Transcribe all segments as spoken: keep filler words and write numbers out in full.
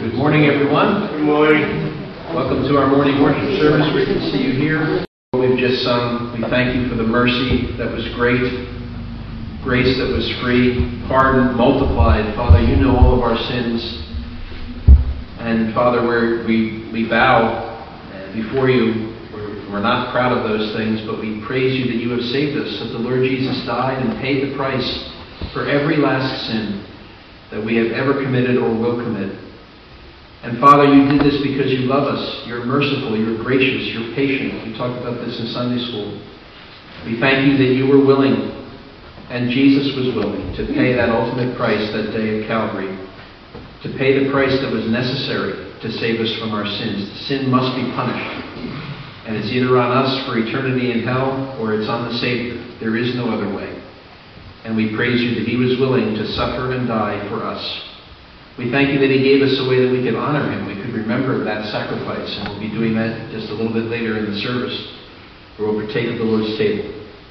Good morning, everyone. Good morning. Welcome to our morning worship service. Great to see you here. We've just sung, we thank you for the mercy that was great, grace that was free, pardon multiplied. Father, you know all of our sins. And Father, we're, we we bow before you. We're, we're not proud of those things, but we praise you that you have saved us, that the Lord Jesus died and paid the price for every last sin that we have ever committed or will commit. And Father, you did this because you love us. You're merciful, you're gracious, you're patient. We talked about this in Sunday school. We thank you that you were willing, and Jesus was willing, to pay that ultimate price that day at Calvary, to pay the price that was necessary to save us from our sins. Sin must be punished. And it's either on us for eternity in hell, or it's on the Savior. There is no other way. And we praise you that he was willing to suffer and die for us. We thank you that he gave us a way that we could honor him. We could remember that sacrifice, and we'll be doing that just a little bit later in the service, where we'll partake of the Lord's table.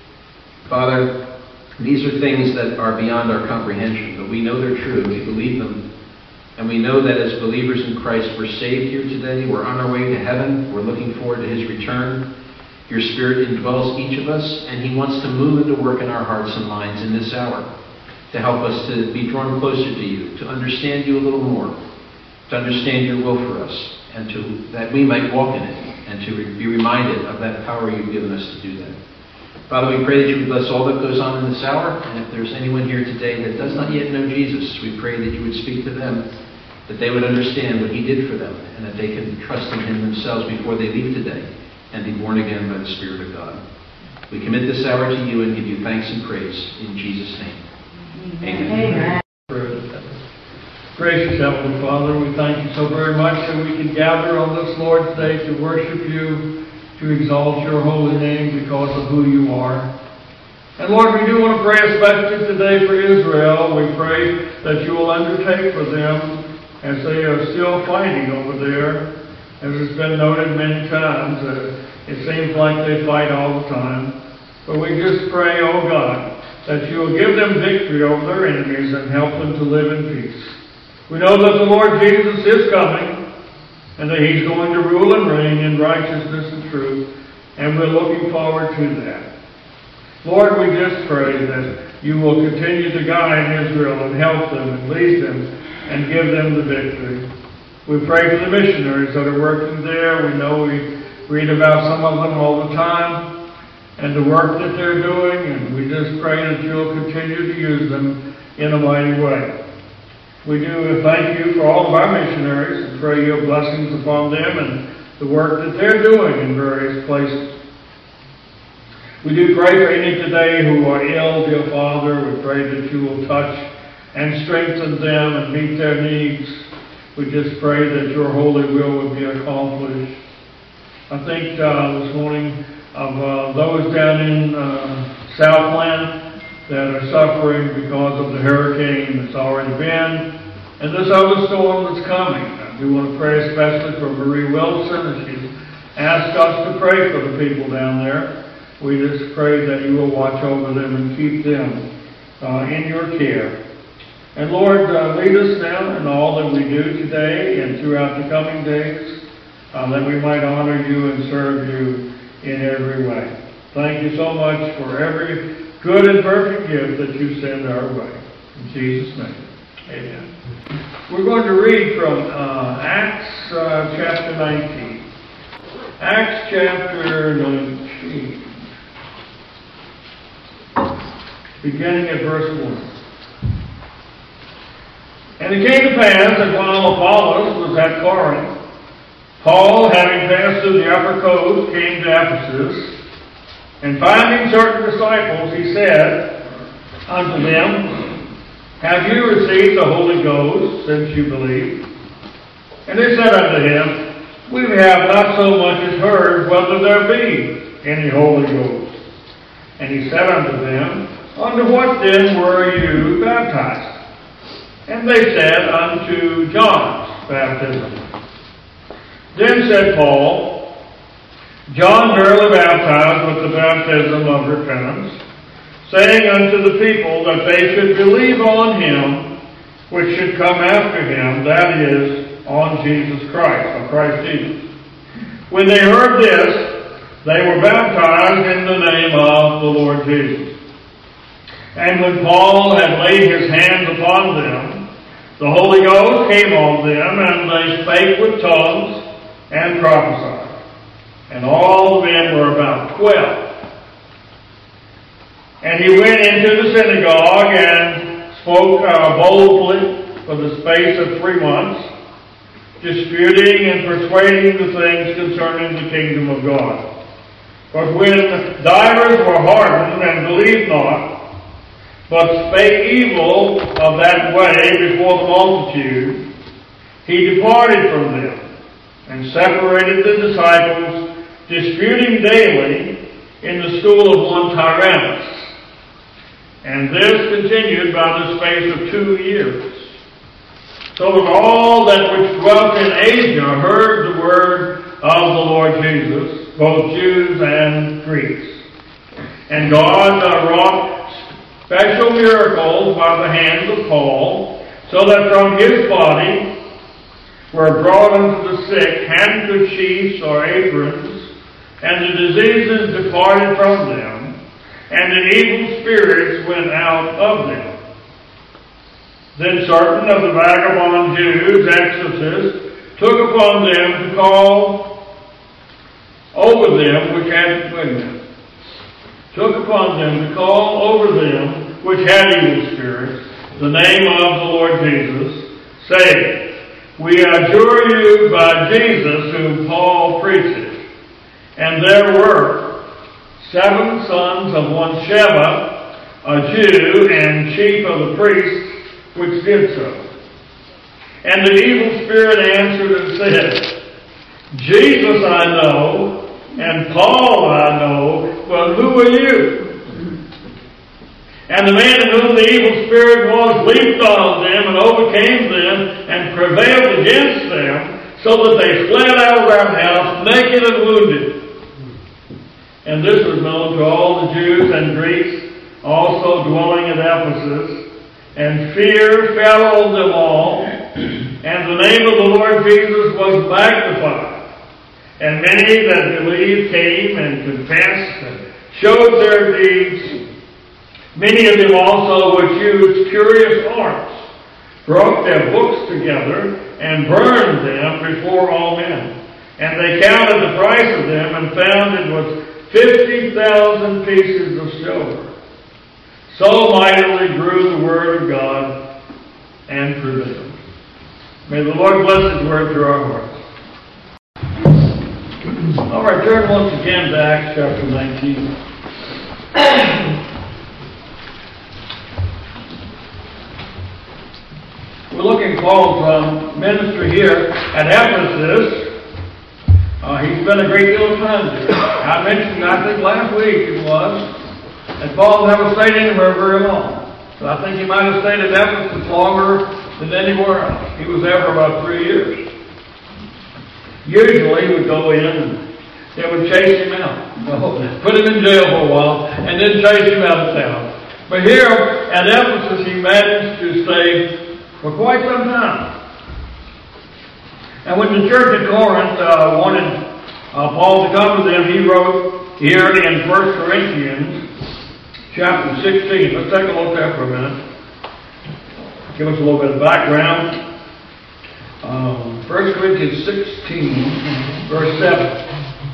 Father, these are things that are beyond our comprehension, but we know they're true. We believe them. And we know that as believers in Christ, we're saved here today. We're on our way to heaven. We're looking forward to his return. Your Spirit indwells each of us, and he wants to move and to work in our hearts and minds in this hour, to help us to be drawn closer to you, to understand you a little more, to understand your will for us, and to that we might walk in it, and to re- be reminded of that power you've given us to do that. Father, we pray that you would bless all that goes on in this hour, and if there's anyone here today that does not yet know Jesus, we pray that you would speak to them, that they would understand what he did for them, and that they can trust in him themselves before they leave today, and be born again by the Spirit of God. We commit this hour to you and give you thanks and praise in Jesus' name. Amen. Amen. Gracious Heavenly Father, we thank you so very much that we can gather on this Lord's Day to worship you, to exalt your holy name because of who you are. And Lord, we do want to pray especially today for Israel. We pray that you will undertake for them as they are still fighting over there. As it's been noted many times, uh, it seems like they fight all the time. But we just pray, oh God, that you will give them victory over their enemies and help them to live in peace. We know that the Lord Jesus is coming, and that he's going to rule and reign in righteousness and truth, and we're looking forward to that. Lord, we just pray that you will continue to guide Israel and help them and lead them and give them the victory. We pray for the missionaries that are working there. We know we read about some of them all the time and the work that they're doing, and we just pray that you'll continue to use them in a mighty way. We do thank you for all of our missionaries and pray your blessings upon them and the work that they're doing in various places. We do pray for any today who are ill, dear Father. We pray that you will touch and strengthen them and meet their needs. We just pray that your holy will would be accomplished. I think uh, this morning of uh, those down in uh, Southland that are suffering because of the hurricane that's already been, and this other storm that's coming. I do want to pray especially for Marie Wilson, as she's asked us to pray for the people down there. We just pray that you will watch over them and keep them uh, in your care. And Lord, uh, lead us now in all that we do today and throughout the coming days, uh, that we might honor you and serve you in every way. Thank you so much for every good and perfect gift that you send our way. In Jesus' name, amen. We're going to read from uh, Acts uh, chapter nineteen. Acts chapter nineteen. Beginning at verse one. And it came to pass that while Apollos was at Corinth, Paul, having passed through the upper coast, came to Ephesus, and finding certain disciples, he said unto them, Have you received the Holy Ghost since you believe? And they said unto him, We have not so much as heard whether there be any Holy Ghost. And he said unto them, Unto what then were you baptized? And they said, Unto John's baptism. Then said Paul, John verily baptized with the baptism of repentance, saying unto the people that they should believe on him which should come after him, that is, on Jesus Christ, on Christ Jesus. When they heard this, they were baptized in the name of the Lord Jesus. And when Paul had laid his hands upon them, the Holy Ghost came on them, and they spake with tongues and prophesied. And all the men were about twelve. And he went into the synagogue and spoke uh, boldly for the space of three months, disputing and persuading the things concerning the kingdom of God. But when divers were hardened and believed not, but spake evil of that way before the multitude, he departed from them, and separated the disciples, disputing daily in the school of one Tyrannus. And this continued by the space of two years. So that all that which dwelt in Asia heard the word of the Lord Jesus, both Jews and Greeks. And God uh, wrought special miracles by the hands of Paul, so that from his body were brought unto the sick handkerchiefs or aprons, and the diseases departed from them, and the evil spirits went out of them. Then certain of the vagabond Jews, exorcists, took upon them to call over them which had, wait a minute, took upon them to call over them which had evil spirits, the name of the Lord Jesus, saying, We adjure you by Jesus whom Paul preacheth. And there were seven sons of one Sheba, a Jew and chief of the priests, which did so. And the evil spirit answered and said, Jesus I know, and Paul I know, but who are you? And the man in whom the evil spirit was leaped on them and overcame them and prevailed against them, so that they fled out of that house naked and wounded. And this was known to all the Jews and Greeks also dwelling at Ephesus. And fear fell on them all, and the name of the Lord Jesus was magnified. And many that believed came and confessed and showed their deeds. Many of them also which used curious arts, broke their books together, and burned them before all men. And they counted the price of them, and found it was fifty thousand pieces of silver. So mightily grew the word of God and prevailed. May the Lord bless His word to our hearts. All right, turn once again to Acts chapter nineteen. We're looking at Paul's um, ministry here at Ephesus. Uh, he spent a great deal of time there. I mentioned, I think last week it was, and Paul never stayed anywhere very long. So I think he might have stayed at Ephesus longer than anywhere else. He was there for about three years. Usually he would go in and they would chase him out. Put him in jail for a while and then chase him out of town. But here at Ephesus he managed to stay for quite some time. And when the church at Corinth uh, wanted uh, Paul to come to them, he wrote here in First Corinthians chapter sixteen. Let's take a look there for a minute. Give us a little bit of background. Um, First Corinthians sixteen, verse seven.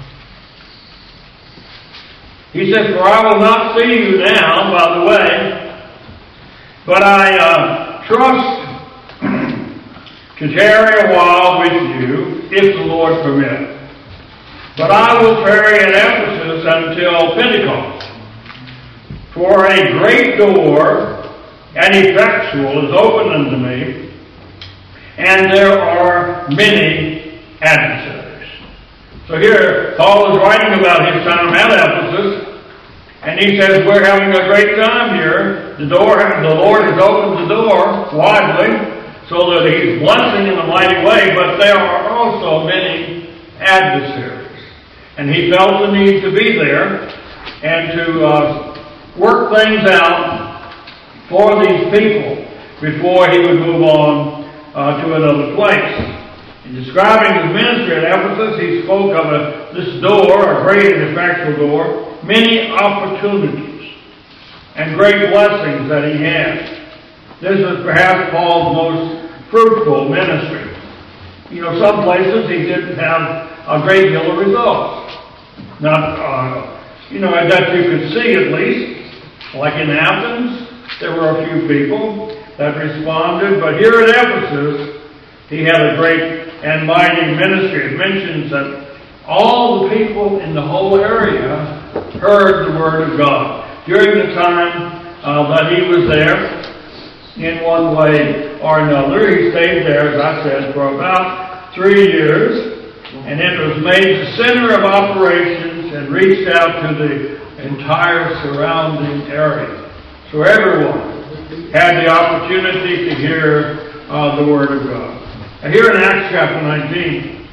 He says, For I will not see you now, by the way, but I uh, trust to tarry a while with you, if the Lord permit. But I will tarry at Ephesus until Pentecost. For a great door and effectual is opened unto me, and there are many adversaries. So here, Paul is writing about his time at Ephesus, and he says, we're having a great time here. The door, the Lord has opened the door widely, so that He's blessing in a mighty way, but there are also many adversaries. And he felt the need to be there and to uh, work things out for these people before he would move on uh, to another place. In describing his ministry at Ephesus, he spoke of a, this door, a great and effectual door, many opportunities and great blessings that he had. This is perhaps Paul's most fruitful ministry. You know, some places he didn't have a great deal of results. Not, uh, you know, that you could see at least. Like in Athens, there were a few people that responded, but here at Ephesus, he had a great and mighty ministry. It mentions that all the people in the whole area heard the Word of God. During the time uh, that he was there, in one way or another, he stayed there, as I said, for about three years, and it was made the center of operations and reached out to the entire surrounding area. So everyone had the opportunity to hear uh, the Word of God. Now here in Acts chapter nineteen,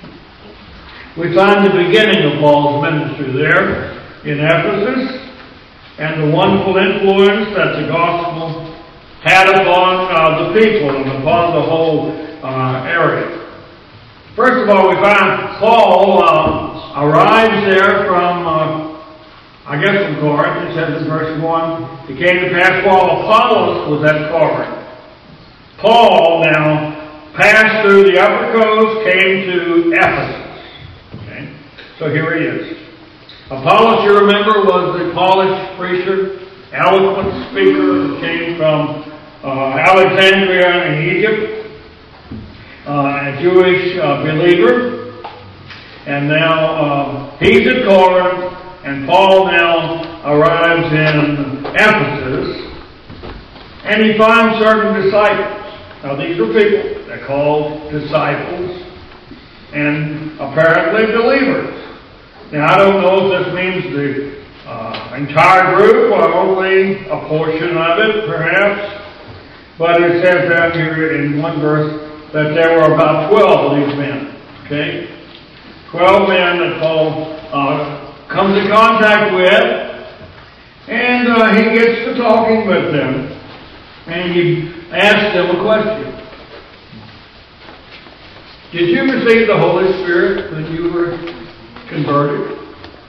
we find the beginning of Paul's ministry there in Ephesus, and the wonderful influence that the gospel had upon uh, the people and upon the whole uh, area. First of all, we find Paul uh, arrives there from, uh, I guess from Corinth. It says in verse one, it came to pass while Apollos was at Corinth. Paul now passed through the upper coast, came to Ephesus. Okay? So here he is. Apollos, you remember, was the polished preacher, eloquent speaker who came from uh, Alexandria in Egypt, uh, a Jewish uh, believer. And now uh, he's at Corinth, and Paul now arrives in Ephesus, and he finds certain disciples. Now these are people they're called disciples, and apparently believers. Now I don't know if this means the uh, entire group or only a portion of it, perhaps. But it says down here in one verse that there were about twelve of these men. Okay? Twelve men that Paul uh, comes in contact with, and uh, he gets to talking with them, and he asks them a question. Did you receive the Holy Spirit when you were converted?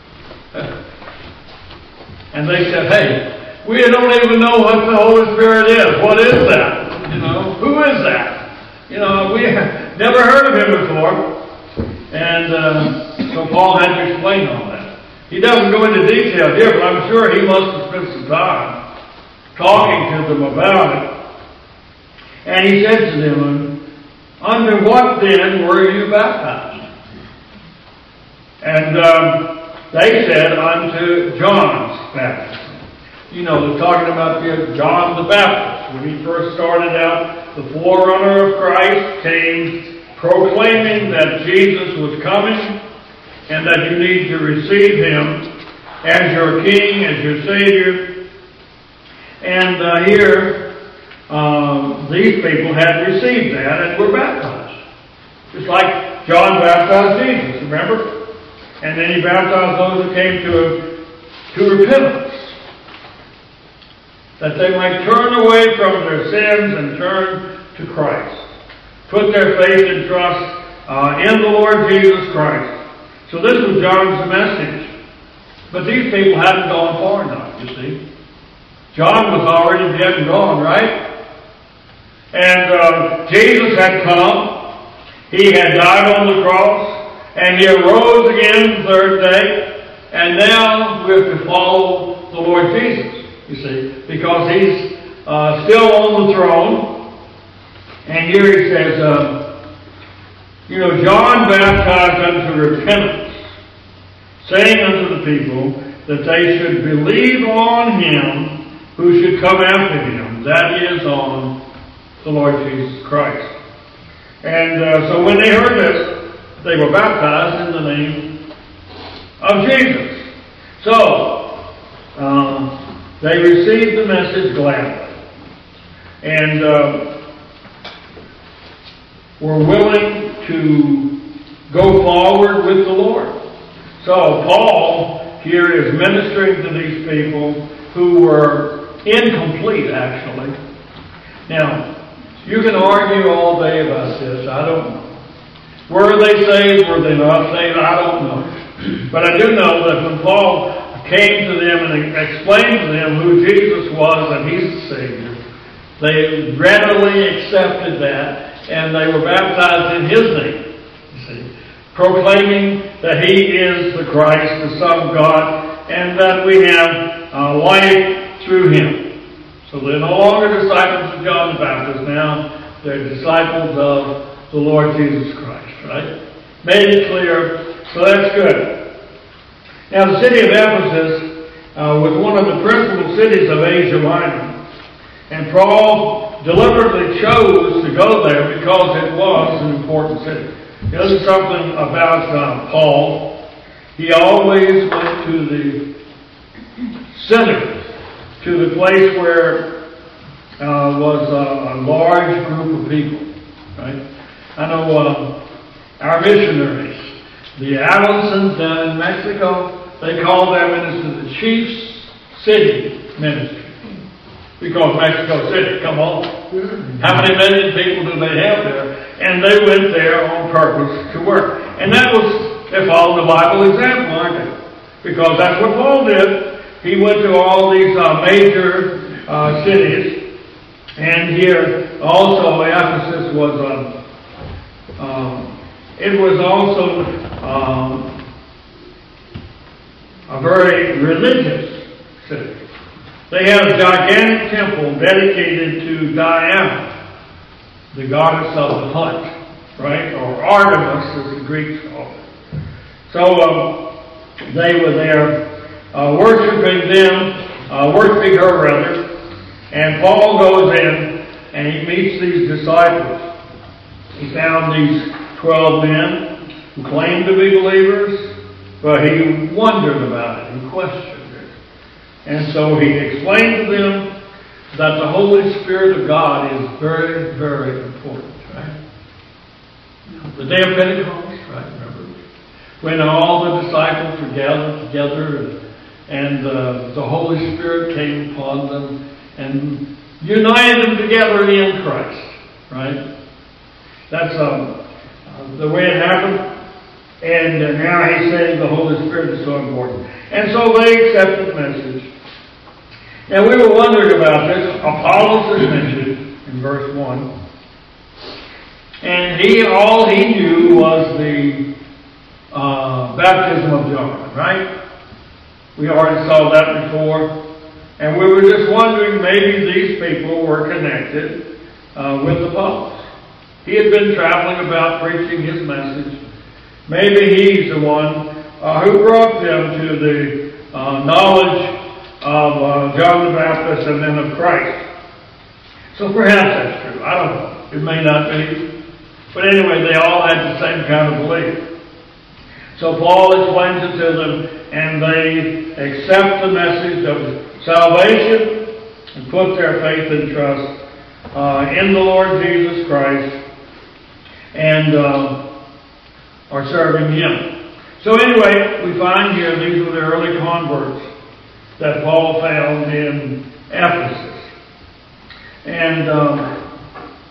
And they said, hey, we don't even know what the Holy Spirit is. What is that? You know, who is that? You know, we never heard of him before. And uh, so Paul had to explain all that. He doesn't go into detail here, but I'm sure he must have spent some time talking to them about it. And he said to them, under what then were you baptized? And um, they said, unto John's baptism. You know, they're talking about John the Baptist. When he first started out, the forerunner of Christ came proclaiming that Jesus was coming and that you need to receive him as your King, as your Savior. And uh, here, um, these people had received that and were baptized. Just like John baptized Jesus, remember? And then he baptized those who came to, to repentance, that they might turn away from their sins and turn to Christ. Put their faith and trust uh, in the Lord Jesus Christ. So this was John's message. But these people hadn't gone far enough, you see. John was already dead and gone, right? And uh, Jesus had come. He had died on the cross. And he arose again the third day. And now we have to follow the Lord Jesus, you see, because he's uh, still on the throne. And here he says, uh, you know, John baptized unto repentance, saying unto the people that they should believe on him who should come after him, that is, on the Lord Jesus Christ. And uh, so when they heard this, they were baptized in the name of Jesus. So, um, they received the message gladly. And uh, were willing to go forward with the Lord. So, Paul here is ministering to these people who were incomplete, actually. Now, you can argue all day about this. I don't know. Were they saved? Were they not saved? I don't know. But I do know that when Paul came to them and explained to them who Jesus was and He's the Savior, they readily accepted that, and they were baptized in His name, you see, proclaiming that He is the Christ, the Son of God, and that we have uh, life through Him. So they're no longer disciples of John the Baptist now, they're disciples of the Lord Jesus Christ, right? Made it clear, so that's good. Now the city of Ephesus uh, was one of the principal cities of Asia Minor. And Paul deliberately chose to go there because it was an important city. There's something about uh, Paul. He always went to the center, to the place where uh, was a, a large group of people. Right? I know uh, our missionaries, the Allisons down in Mexico, they call their minister the Chief's City Ministry. Because Mexico City, come on. How many million people do they have there? And they went there on purpose to work. And that was, they followed the Bible example, aren't they? Because that's what Paul did. He went to all these uh, major uh, cities. And here also Ephesus was, uh, um, it was also um, a very religious city. They had a gigantic temple dedicated to Diana, the goddess of the hunt, right? Or Artemis, as the Greeks called it. So um, they were there uh, worshiping them, uh, worshiping her rather. And Paul goes in and he meets these disciples. He found these twelve men who claimed to be believers, but he wondered about it and questioned. And so he explained to them that the Holy Spirit of God is very, very important, right? The day of Pentecost, right? Remember? When all the disciples were gathered together and, and uh, the Holy Spirit came upon them and united them together in Christ, right? That's um, uh, the way it happened. And uh, now he's saying the Holy Spirit is so important. And so they accepted the message. Now we were wondering about this. Apollos is mentioned in verse one. And he, all he knew was the uh, baptism of John, right? We already saw that before. And we were just wondering, maybe these people were connected uh, with Apollos. He had been traveling about preaching his message. Maybe he's the one uh, who brought them to the uh, knowledge of uh, John the Baptist and then of Christ. So perhaps that's true. I don't know. It may not be. But anyway, they all had the same kind of belief. So Paul explains it to them, and they accept the message of salvation and put their faith and trust uh, in the Lord Jesus Christ and uh, are serving Him. So anyway, we find here these were the early converts that Paul found in Ephesus. And um,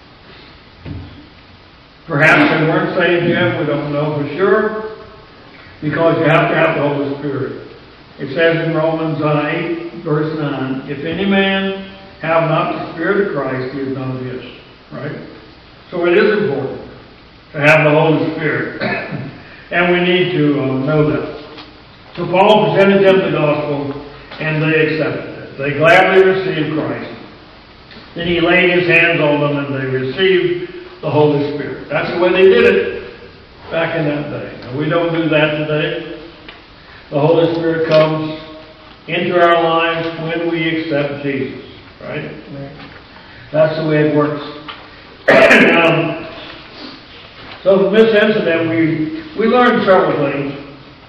perhaps they weren't saved yet, we don't know for sure, because you have to have the Holy Spirit. It says in Romans eight, verse nine, if any man have not the Spirit of Christ, he is none of his. Right? So it is important to have the Holy Spirit. And we need to um, know that. So Paul presented them the gospel, and they accepted it. They gladly received Christ. Then he laid his hands on them and they received the Holy Spirit. That's the way they did it back in that day. Now, we don't do that today. The Holy Spirit comes into our lives when we accept Jesus. Right? That's the way it works. um, so from this incident, we, we learned several things.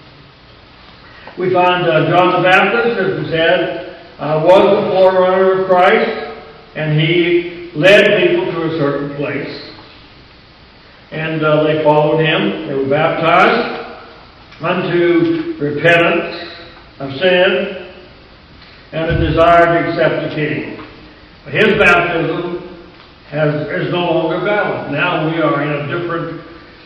We find uh, John the Baptist, as we said, uh, was the forerunner of Christ, and he led people to a certain place. And uh, they followed him. They were baptized unto repentance of sin and a desire to accept the King. His baptism has, is no longer valid. Now we are in a different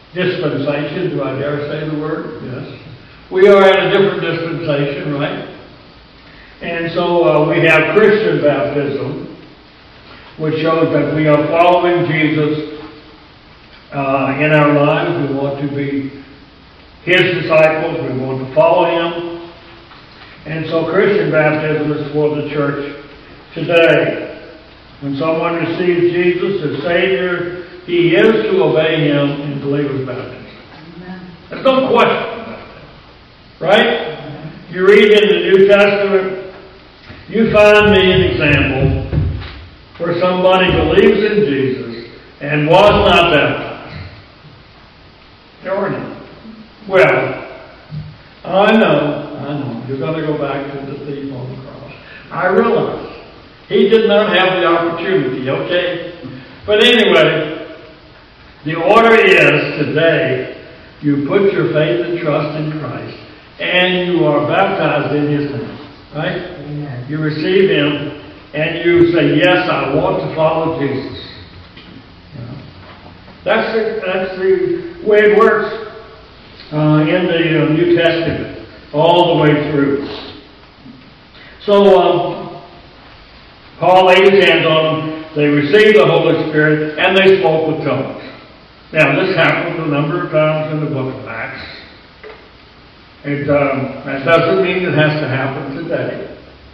dispensation. Do I dare say the word? Yes. We are at a different dispensation, right? And so uh, we have Christian baptism, which shows that we are following Jesus uh, in our lives. We want to be His disciples. We want to follow Him. And so Christian baptism is for the church today. When someone receives Jesus as Savior, he is to obey Him in believer's baptism. Amen. There's no question about that. Right? You read in the New Testament, you find me an example where somebody believes in Jesus and was not baptized. Darn it. Well, I know, I know, you're going to go back to the thief on the cross. I realize he did not have the opportunity, okay? But anyway, the order is today, you put your faith and trust in Christ, and you are baptized in His name, right? Amen. You receive Him, and you say, yes, I want to follow Jesus. You know? That's the, that's the way it works uh, in the uh, New Testament, all the way through. So, um, Paul laid his hands on them, they received the Holy Spirit, and they spoke with tongues. Now, this happened a number of times in the book of Acts. It, um, that doesn't mean it has to happen today.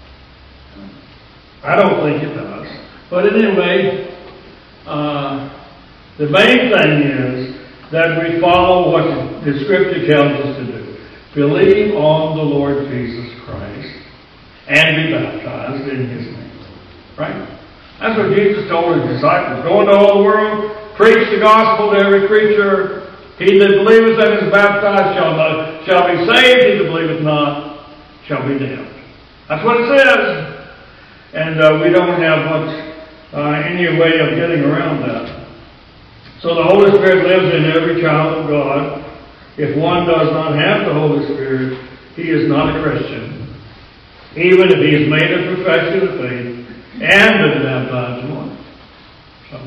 I don't think it does. But anyway, uh, the main thing is that we follow what the Scripture tells us to do. Believe on the Lord Jesus Christ and be baptized in His name. Right? That's what Jesus told His disciples. Go into all the world, preach the gospel to every creature. He that believeth and is baptized shall, not, shall be saved. He that believeth not shall be damned. That's what it says. And uh, we don't have much, uh, any way of getting around that. So the Holy Spirit lives in every child of God. If one does not have the Holy Spirit, he is not a Christian. Even if he has made a profession of faith and been baptized once. So,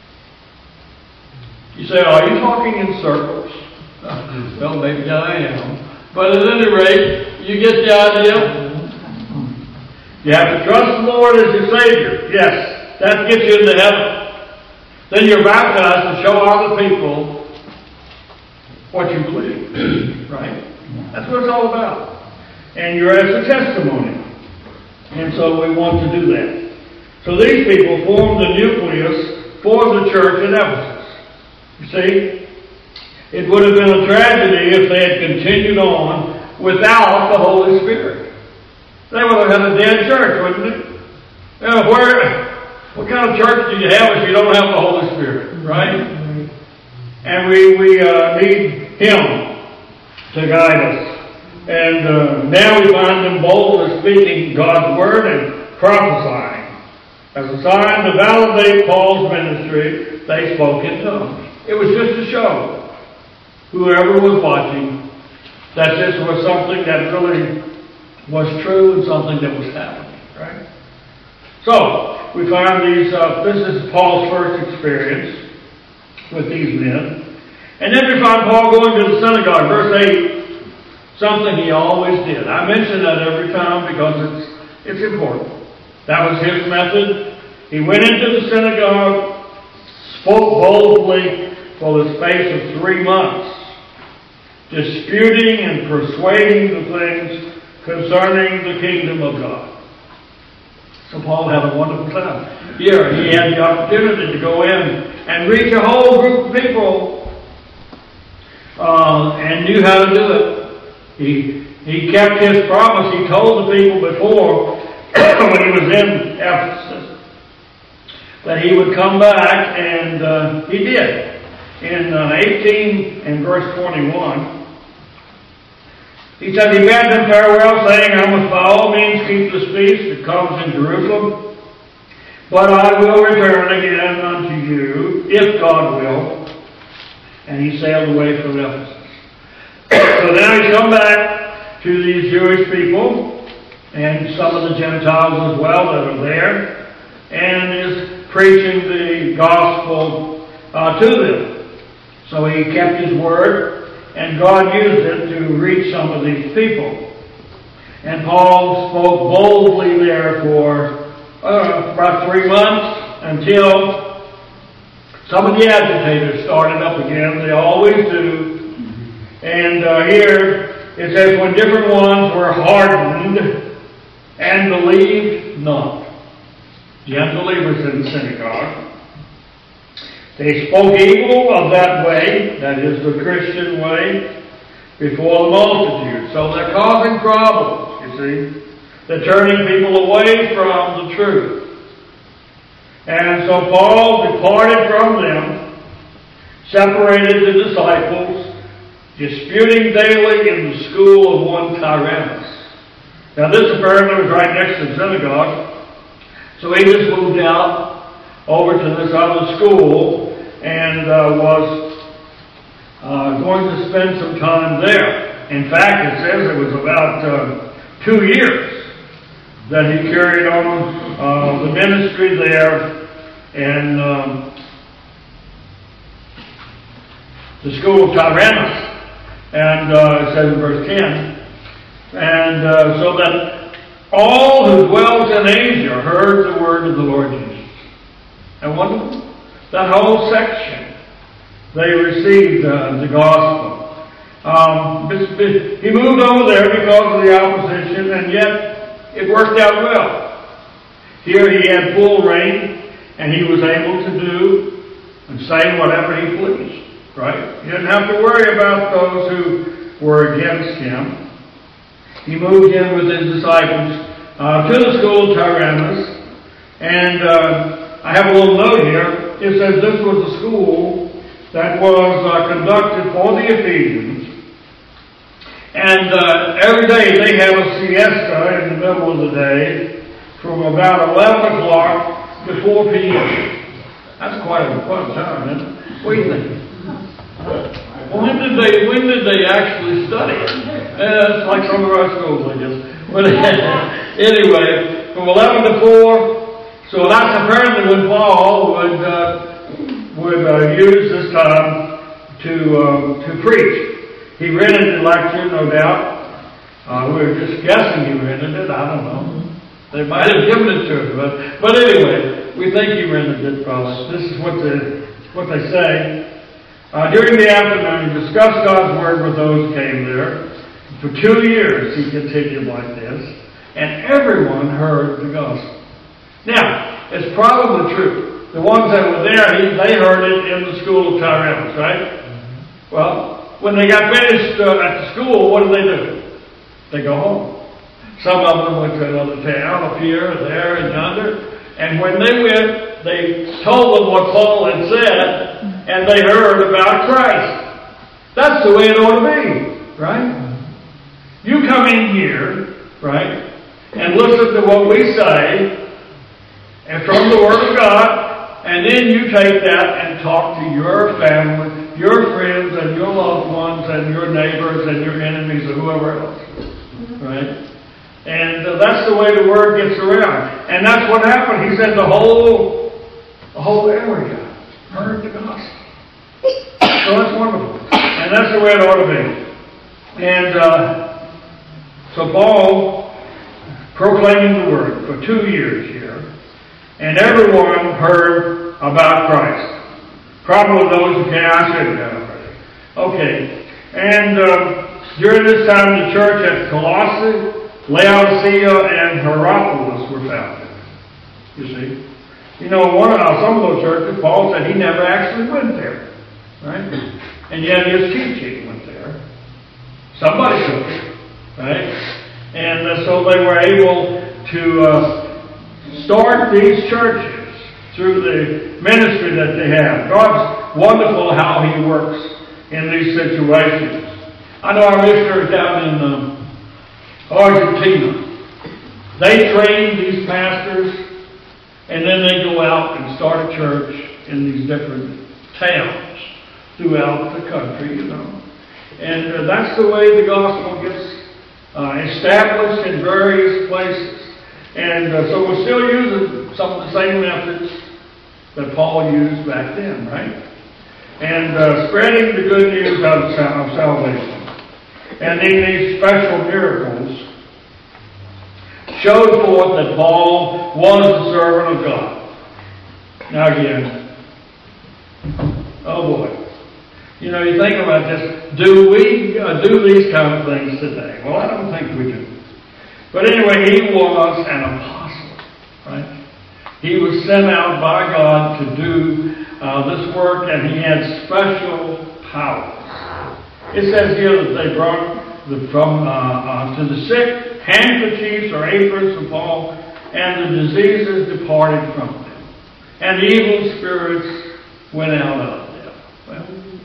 you say, are you talking in circles? Well, maybe I am. But at any rate, you get the idea. You have to trust the Lord as your Savior. Yes, that gets you into heaven. Then you're baptized to show other people what you believe. Right? That's what it's all about. And you're as a testimony. And so we want to do that. So these people formed the nucleus for the church at Ephesus. You see? It would have been a tragedy if they had continued on without the Holy Spirit. They would have had a dead church, wouldn't it? You know, where, what kind of church do you have if you don't have the Holy Spirit, right? And we, we uh, need Him to guide us. And uh, now we find them bold as speaking God's Word and prophesying. As a sign to validate Paul's ministry, they spoke in tongues. It was just to show whoever was watching that this was something that really was true and something that was happening. Right? So, we find these, uh, this is Paul's first experience with these men. And then we find Paul going to the synagogue. Verse eight, something he always did. I mention that every time because it's, it's important. That was his method. He went into the synagogue, spoke boldly for the space of three months, disputing and persuading the things concerning the kingdom of God. So Paul had a wonderful time. Here, he had the opportunity to go in and reach a whole group of people uh, and knew how to do it. He, he kept his promise. He told the people before, when he was in Ephesus, that he would come back, and uh, he did. In uh, eighteen and verse twenty-one, he said, he bade them farewell, saying, I must by all means keep the feast that comes in Jerusalem, but I will return again unto you, if God will. And he sailed away from Ephesus. So now he's come back to these Jewish people, and some of the Gentiles as well that are there, and is preaching the gospel uh, to them. So he kept his word, and God used it to reach some of these people. And Paul spoke boldly there for uh, about three months until some of the agitators started up again. They always do. And uh, here it says, when different ones were hardened and believed not. The unbelievers in the synagogue. They spoke evil of that way, that is the Christian way, before the multitude. So they're causing problems, you see. They're turning people away from the truth. And so Paul departed from them, separated the disciples, disputing daily in the school of one Tyrannus. Now this apparently was right next to the synagogue. So he just moved out over to this other school and uh, was uh, going to spend some time there. In fact, it says it was about uh, two years that he carried on uh, the ministry there in um, the school of Tyrannus. And uh, it says in verse ten, and uh, so that all who dwelt in Asia heard the word of the Lord Jesus. And wonderful. That whole section, they received uh, the gospel. Um, he moved over there because of the opposition, and yet it worked out well. Here he had full reign, and he was able to do and say whatever he pleased. Right? He didn't have to worry about those who were against him. He moved in with his disciples uh, to the school of Tyrannus, and uh, I have a little note here. It says this was a school that was uh, conducted for the Ephesians. And uh, every day they have a siesta in the middle of the day from about eleven o'clock to four p.m. That's quite a fun time, isn't it? What do you think? When did they, when did they actually study? Uh, it's like some of our schools, I guess. But anyway, from eleven to four. So that's apparently when Paul would uh, would uh, use this time to uh, to preach. He rented the lecture, no doubt. Uh, we were just guessing he rented it. I don't know. They might have given it to him, but but anyway, we think he rented it probably. This is what the what they say. Uh, during the afternoon, he discussed God's word with those who came there. For two years, he continued like this, and everyone heard the gospel. Now, it's probably true. The ones that were there, he, they heard it in the school of Tyrannus, right? Mm-hmm. Well, when they got finished uh, at the school, what did they do? They go home. Some of them went to another town up here, there, and yonder. And when they went, they told them what Paul had said, and they heard about Christ. That's the way it ought to be, right? You come in here, right, and listen to what we say, and from the Word of God, and then you take that and talk to your family, your friends, and your loved ones, and your neighbors, and your enemies, and whoever else. Right? And uh, that's the way the Word gets around. And that's what happened. He said the whole, the whole area heard the gospel. So that's wonderful. And that's the way it ought to be. And uh, so Paul proclaiming the Word for two years here. And everyone heard about Christ. Probably those who came, I should have done already. Okay. And uh, during this time, the church at Colossae, Laodicea, and Hierapolis were founded. You see? You know, one of some of those churches, Paul said he never actually went there. Right? And yet his teaching went there. Somebody took it. Right? And uh, so they were able to Uh, start these churches through the ministry that they have. God's wonderful how He works in these situations. I know our missionaries down in um, Argentina. They train these pastors, and then they go out and start a church in these different towns throughout the country, you know. And uh, that's the way the gospel gets uh, established in various places. And uh, so we're still using some of the same methods that Paul used back then, right? and uh, spreading the good news of, sal- of salvation. And in these special miracles, showed forth that Paul was the servant of God. Now again, oh boy. You know, you think about this, do we uh, do these kind of things today? Well, I don't think we do. But anyway, he was an apostle, right? He was sent out by God to do uh, this work, and he had special powers. It says here that they brought the, from uh, uh, to the sick handkerchiefs or aprons from Paul, and the diseases departed from them, and evil spirits went out of them. Well,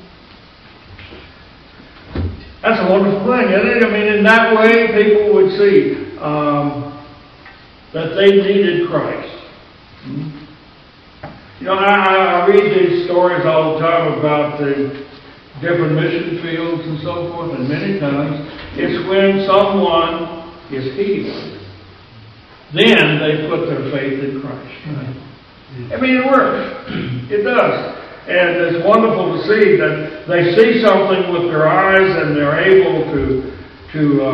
that's a wonderful thing, isn't it? I mean, in that way, people would see um, that they needed Christ. Hmm? You know, I, I read these stories all the time about the different mission fields and so forth, and many times it's when someone is healed, then they put their faith in Christ. Right? I mean, it works. It does. And it's wonderful to see that they see something with their eyes and they're able to to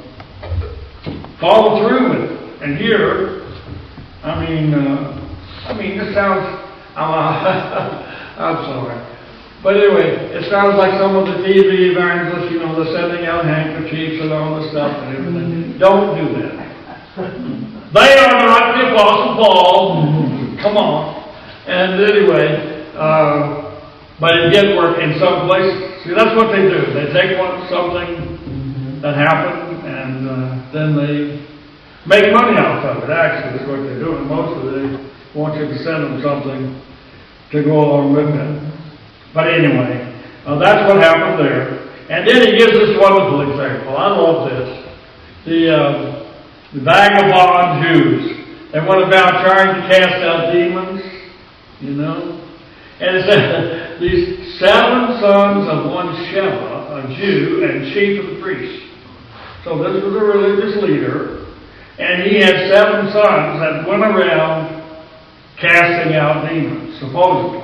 um, follow through with it. And here, I mean, uh, I mean, this sounds. I'm, uh, I'm sorry, but anyway, it sounds like some of the T V evangelists. You know, they're sending out handkerchiefs and all this stuff and everything. Don't do that. They are not the Apostle Paul. Come on. And anyway. Uh, but it did work in some places. See, that's what they do. They take one, something that happened, and uh, then they make money out of it. Actually, that's what they do. And most of them want you to send them something to go along with it. But anyway, uh, that's what happened there. And then he gives this wonderful example. I love this. The, uh, the vagabond Jews. They went about trying to cast out demons, you know. And it said, these seven sons of one Sheva, a Jew and chief of the priests. So this was a religious leader, and he had seven sons that went around casting out demons, supposedly.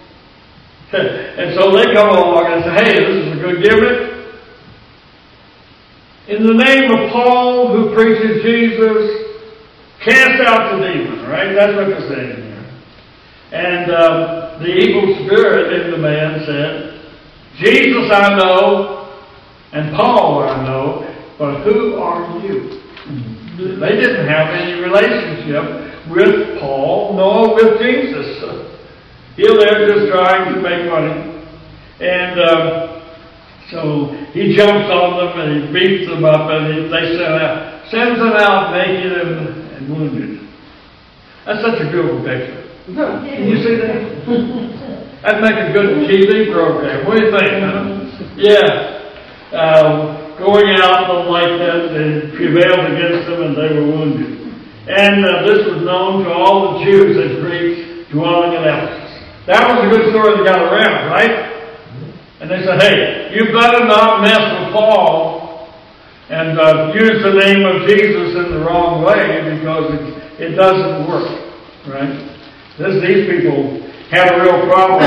And so they come along and say, hey, this is a good gimmick. In the name of Paul, who preaches Jesus, cast out the demon, right? That's what they're saying here. And uh, the evil spirit in the man said, Jesus I know, and Paul I know, but who are you? Mm-hmm. They didn't have any relationship with Paul, nor with Jesus. Here they're just trying to make money. And uh, so he jumps on them and he beats them up, and he, they send out, sends them out naked and, and wounded. That's such a beautiful picture. Can you see that? That'd make a good T V program. What do you think, huh? Yeah. Um, going out like that, they prevailed against them and they were wounded. And uh, this was known to all the Jews and Greeks dwelling in Ephesus. That was a good story that got around, right? And they said, hey, you better not mess with Paul and uh, use the name of Jesus in the wrong way, because it, it doesn't work, right? This, these people had a real problem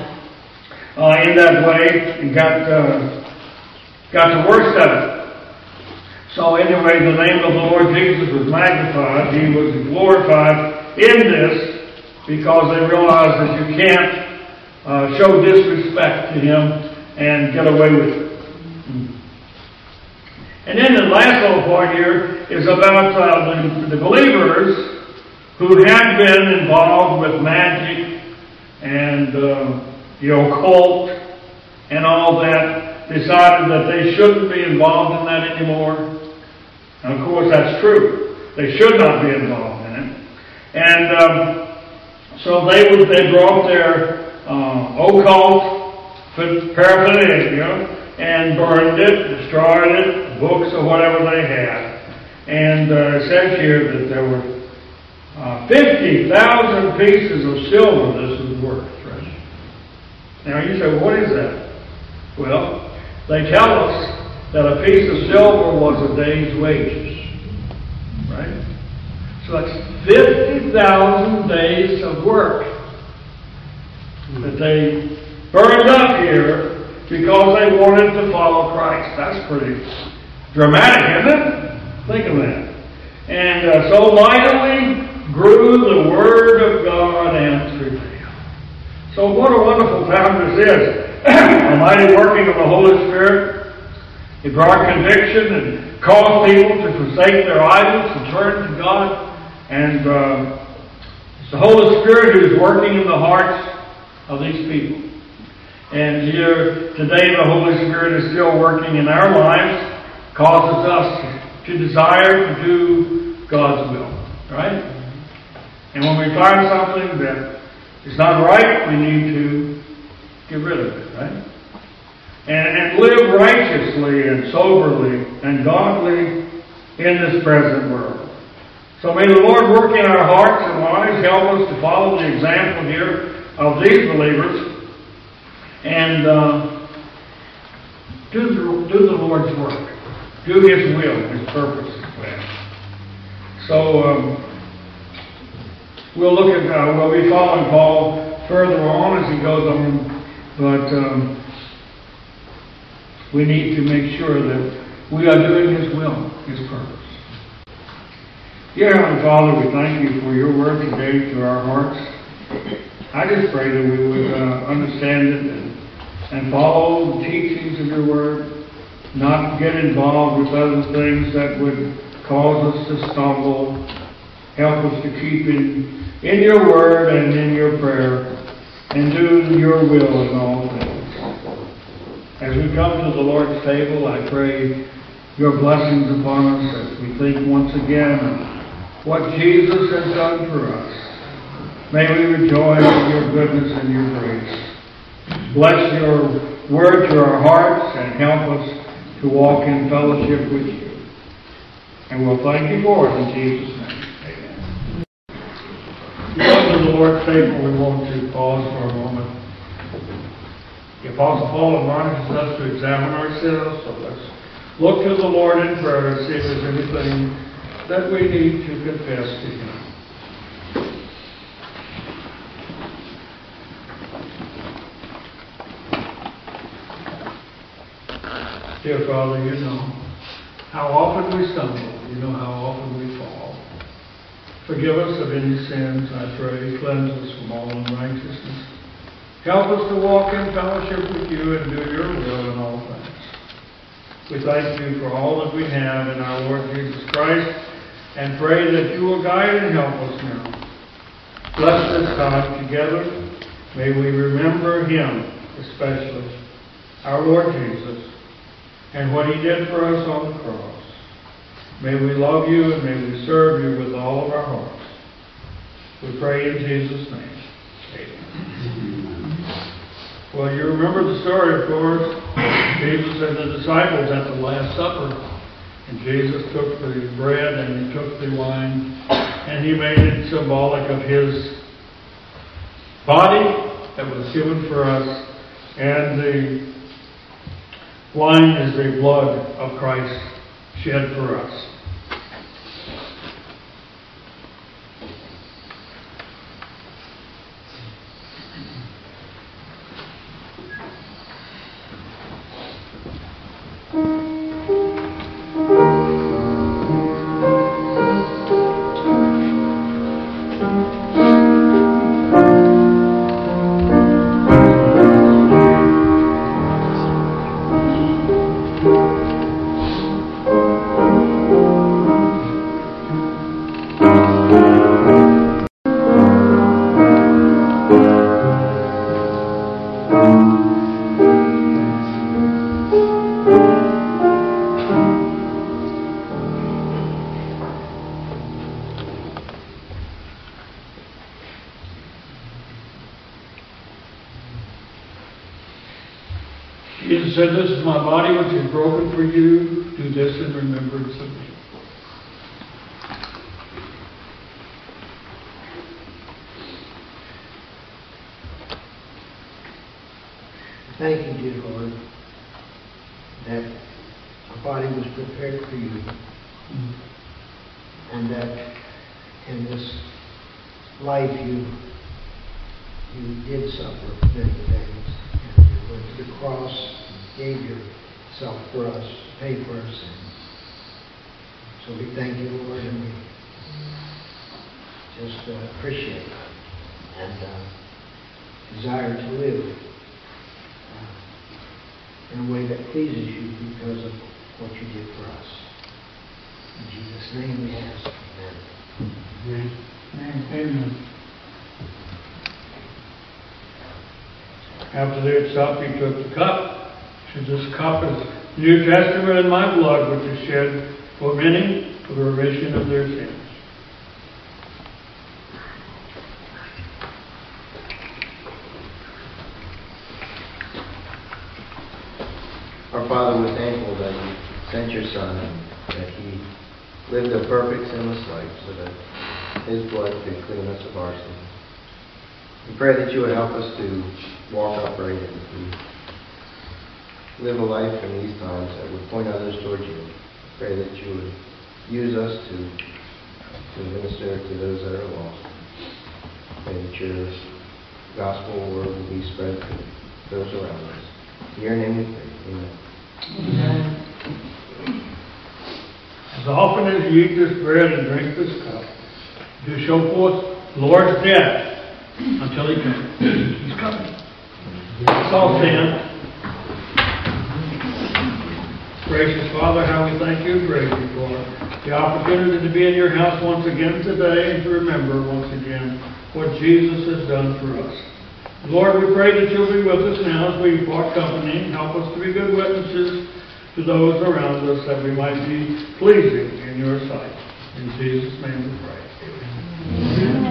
uh, in that way and got uh, got the worst of it. So anyway, the name of the Lord Jesus was magnified. He was glorified in this, because they realized that you can't uh, show disrespect to Him and get away with it. And then the last little point here is about uh, the, the believers who had been involved with magic and uh, the occult and all that, decided that they shouldn't be involved in that anymore. And of course that's true. They should not be involved in it. And um, so they would they brought their uh, occult paraphernalia and burned it, destroyed it, books or whatever they had. And uh, it says here that there were Uh, fifty thousand pieces of silver this was worth. Right? Now you say, well, what is that? Well, they tell us that a piece of silver was a day's wages. Right? So that's fifty thousand days of work that they burned up here because they wanted to follow Christ. That's pretty dramatic, isn't it? Think of that. And uh, so mightily grew the Word of God and prevailed. So what a wonderful time this is. A mighty working of the Holy Spirit. It brought conviction and caused people to forsake their idols and turn to God. And uh, it's the Holy Spirit who is working in the hearts of these people. And here today the Holy Spirit is still working in our lives, causes us to desire to do God's will. Right? And when we find something that is not right, we need to get rid of it, right? And, and live righteously and soberly and godly in this present world. So may the Lord work in our hearts and lives, help us to follow the example here of these believers, and uh, do, the, do the Lord's work. Do His will, His purpose, His plan. So um, we'll look at, uh, we'll be following Paul further on as he goes on, but um, we need to make sure that we are doing His will, His purpose. Dear Heavenly Father, we thank You for Your word today to our hearts. I just pray that we would uh, understand it and, and follow the teachings of Your word, not get involved with other things that would cause us to stumble. Help us to keep in, in Your word and in Your prayer and do Your will in all things. As we come to the Lord's table, I pray Your blessings upon us as we think once again of what Jesus has done for us. May we rejoice in Your goodness and Your grace. Bless Your word to our hearts and help us to walk in fellowship with You. And we'll thank You for it in Jesus' name. Amen. As we come to the Lord's table, we want to pause for a moment. The Apostle Paul admonishes us to examine ourselves, so let's look to the Lord in prayer and see if there's anything that we need to confess to Him. Dear Father, You know how often we stumble. You know how often we fall. Forgive us of any sins, I pray. Cleanse us from all unrighteousness. Help us to walk in fellowship with You and do Your will in all things. We thank You for all that we have in our Lord Jesus Christ and pray that You will guide and help us now. Bless this time together. May we remember Him especially, our Lord Jesus, and what He did for us on the cross. May we love You and may we serve You with all of our hearts. We pray in Jesus' name. Amen. Well, you remember the story, of course. Jesus and the disciples at the Last Supper. And Jesus took the bread and He took the wine. And He made it symbolic of His body that was given for us. And the wine is the blood of Christ shed for us. Jesus said, "This is my body which is broken for you. Do this in remembrance of me." Thank You, dear Lord, that a body was prepared for You, mm-hmm. and that in this life You you did suffer many things. You went to the cross, gave yourself for us, to pay for our sins. So we thank you, Lord, and we just uh, appreciate it and uh, desire to live uh, in a way that pleases you because of what you did for us. In Jesus' name we ask. Amen. Amen. Amen. After they had supped, he took the cup. He said, "This cup is the New Testament in my blood, which is shed for many for the remission of their sins." Our Father, we're thankful that you sent your Son, that he lived a perfect sinless life so that his blood could clean us of our sins. We pray that you would help us to walk upright and to live a life in these times that would point others towards you. Pray that you would use us to, to minister to those that are lost. Pray that your gospel word will be spread to those around us. In your name we pray. Amen. Amen. As often as you eat this bread and drink this cup, do show forth the Lord's death until he comes. He's coming. Let's all stand. Gracious Father, how we thank you and praise you for the opportunity to be in your house once again today and to remember once again what Jesus has done for us. Lord, we pray that you'll be with us now as we part company and help us to be good witnesses to those around us that we might be pleasing in your sight. In Jesus' name we pray. Amen.